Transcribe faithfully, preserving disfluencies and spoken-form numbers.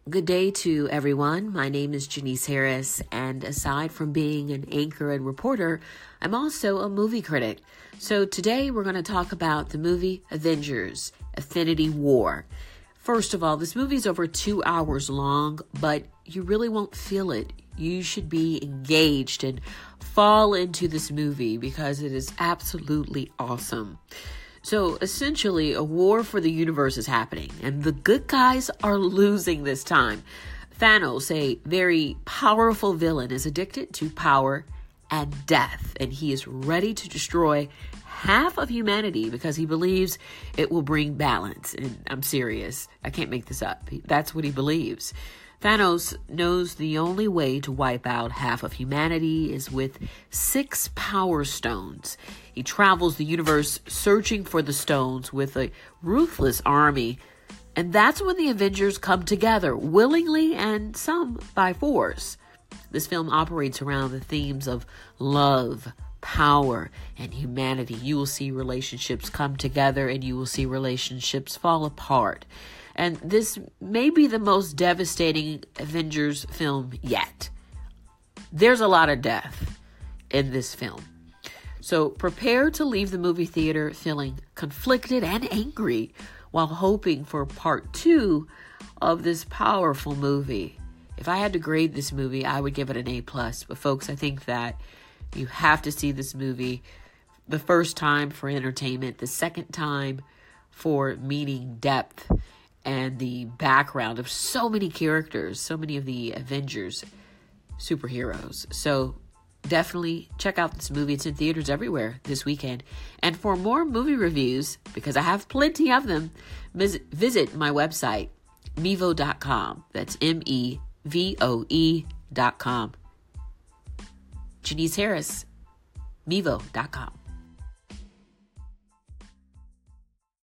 Good day to everyone. My name is Janice Harris, and aside from being an anchor and reporter, I'm also a movie critic. So today we're going to talk about the movie Avengers: Infinity War. First of all, this movie is over two hours long, but you really won't feel it. You should be engaged and fall into this movie because it is absolutely awesome. So essentially, a war for the universe is happening, and the good guys are losing this time. Thanos, a very powerful villain, is addicted to power and death, and he is ready to destroy half of humanity because he believes it will bring balance. And I'm serious. I can't make this up. That's what he believes. Thanos knows the only way to wipe out half of humanity is with six power stones. He travels the universe searching for the stones with a ruthless army. And that's when the Avengers come together, willingly and some by force. This film operates around the themes of love, power, and humanity. You will see relationships come together and you will see relationships fall apart. And this may be the most devastating Avengers film yet. There's a lot of death in this film. So prepare to leave the movie theater feeling conflicted and angry while hoping for part two of this powerful movie. If I had to grade this movie, I would give it an A plus. But folks, I think that you have to see this movie the first time for entertainment, the second time for meaning depth and the background of so many characters, so many of the Avengers superheroes. So definitely check out this movie. It's in theaters everywhere this weekend. And for more movie reviews, because I have plenty of them, visit, visit my website, mevo dot com. That's M E V O E dot com. Janice Harris, mevo dot com.